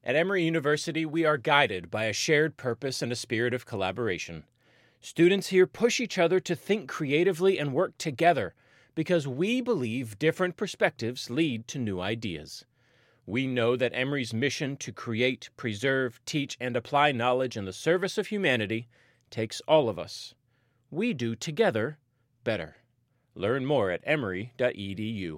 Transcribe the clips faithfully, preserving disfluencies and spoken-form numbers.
At Emory University, we are guided by a shared purpose and a spirit of collaboration. Students here push each other to think creatively and work together because we believe different perspectives lead to new ideas. We know that Emory's mission to create, preserve, teach, and apply knowledge in the service of humanity takes all of us. We do together better. Learn more at emory dot e d u.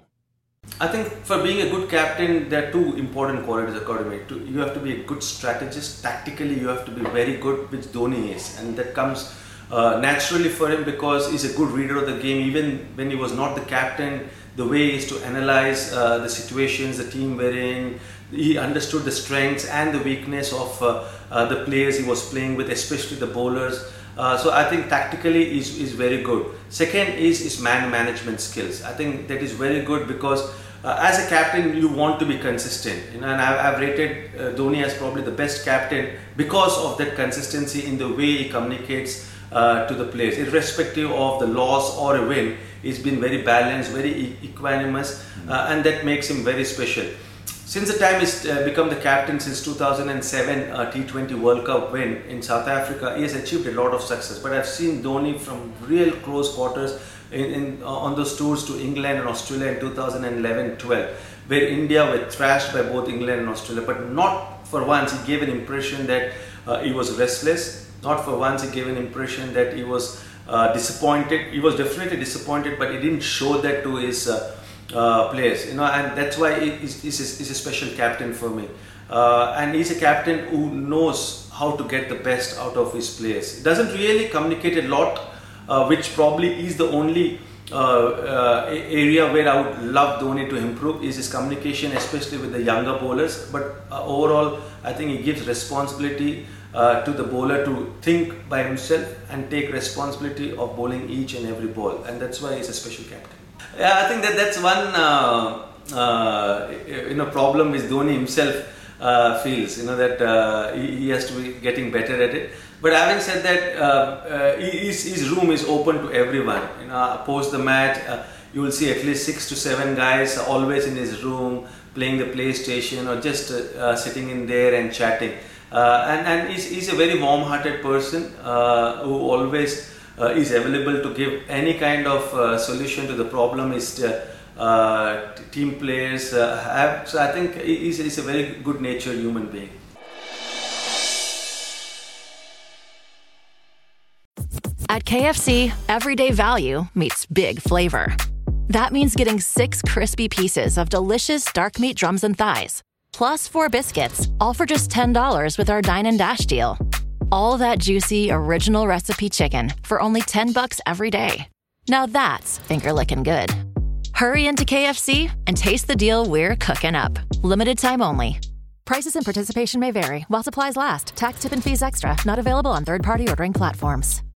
I think for being a good captain, there are two important qualities according to me. You have to be a good strategist. Tactically, you have to be very good, which Dhoni is. And that comes uh, naturally for him because he's a good reader of the game. Even when he was not the captain, the way he is to analyze uh, the situations the team were in. He understood the strengths and the weakness of uh, uh, the players he was playing with, especially the bowlers. Uh, so I think tactically is is very good. Second is is man management skills. I think that is very good because uh, as a captain you want to be consistent. You know, and I've, I've rated uh, Dhoni as probably the best captain because of that consistency in the way he communicates uh, to the players, irrespective of the loss or a win. He's been very balanced, very e- equanimous, uh, and that makes him very special. Since the time he's uh, become the captain since two thousand seven uh, T twenty World Cup win in South Africa, he has achieved a lot of success. But I've seen Dhoni from real close quarters in, in uh, on those tours to England and Australia in two thousand eleven twelve, where India were thrashed by both England and Australia. But not for once he gave an impression that uh, he was restless. Not for once he gave an impression that he was uh, disappointed. He was definitely disappointed, but he didn't show that to his Uh, Uh, players, you know, and that's why he's, he's, a, he's a special captain for me. Uh, and he's a captain who knows how to get the best out of his players. He doesn't really communicate a lot, uh, which probably is the only uh, uh, area where I would love Dhoni to improve, is his communication, especially with the younger bowlers. But uh, overall, I think he gives responsibility uh, to the bowler to think by himself and take responsibility of bowling each and every ball. And that's why he's a special captain. Yeah, I think that that's one uh, uh, you know problem which Dhoni himself uh, feels. You know that uh, he, he has to be getting better at it. But having said that, uh, uh, his, his room is open to everyone. You know, post the match, uh, you will see at least six to seven guys always in his room playing the PlayStation or just uh, uh, sitting in there and chatting. Uh, and and he's, he's a very warm-hearted person uh, who always. Uh, is available to give any kind of uh, solution to the problem is uh, uh, team players uh, have. So I think he's, he's a very good natured human being. At K F C, everyday value meets big flavor. That means getting six crispy pieces of delicious dark meat drums and thighs, plus four biscuits, all for just ten dollars with our Dine and Dash deal. All that juicy, original recipe chicken for only ten bucks every day. Now that's finger-licking good. Hurry into K F C and taste the deal we're cooking up. Limited time only. Prices and participation may vary while supplies last. Tax, tip, and fees extra. Not available on third-party ordering platforms.